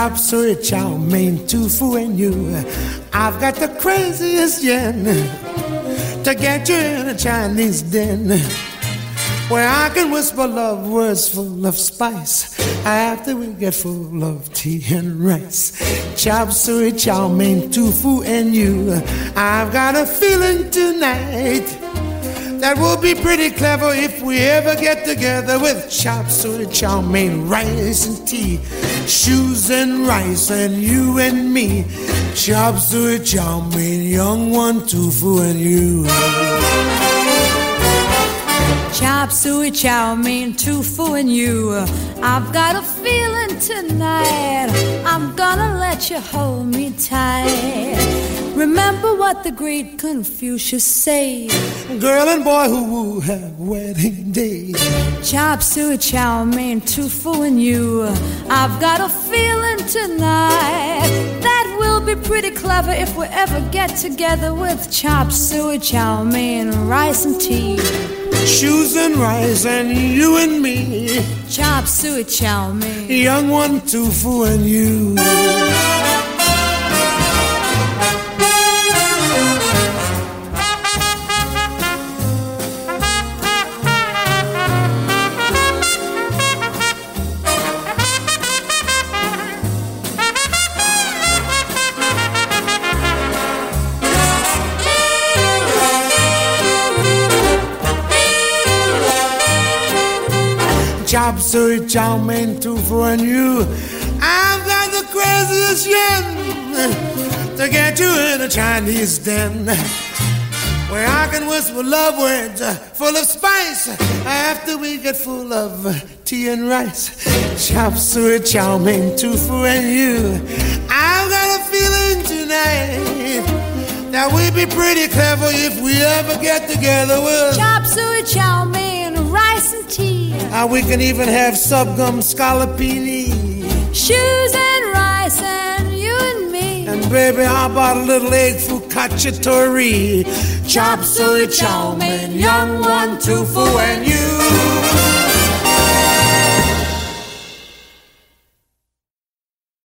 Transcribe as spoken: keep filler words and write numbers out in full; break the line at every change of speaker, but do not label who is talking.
chop suey chow mein, tofu and you. I've got the craziest yen to get you in a Chinese den where I can whisper love words full of spice after we get full of tea and rice. Chop suey chow mein, tofu and you. I've got a feeling tonight that will be pretty clever if we ever get together with chop suey chow mein, rice and tea, shoes and rice and you and me. Chop suey chow mein, young one, tofu and you.
Chop suey chow mein, tofu and you. I've got a feeling tonight I'm gonna let you hold me tight. Remember what the great Confucius said:
girl and boy who woo have wedding days.
Chop suey chow mein, tofu and you. I've got a feeling tonight that we'll be pretty clever if we ever get together with chop suey chow mein, rice and tea,
shoes and rice and you and me.
Chop suey chow mein,
young one, tofu and you. Chop suey chow mein, tofu and you. I've got the craziest yen to get you in a Chinese den where I can whisper love words full of spice after we get full of tea and rice. Chop suey chow mein, tofu and you. I've got a feeling tonight that we'd be pretty clever if we ever get together with
chop suey chow mein, rice and tea.
Uh, we can even have sorghum scallopini,
shoes and rice and you and me.
And baby, how about a little egg focacciatore? Chop suey chow mein, young one, tofu and you.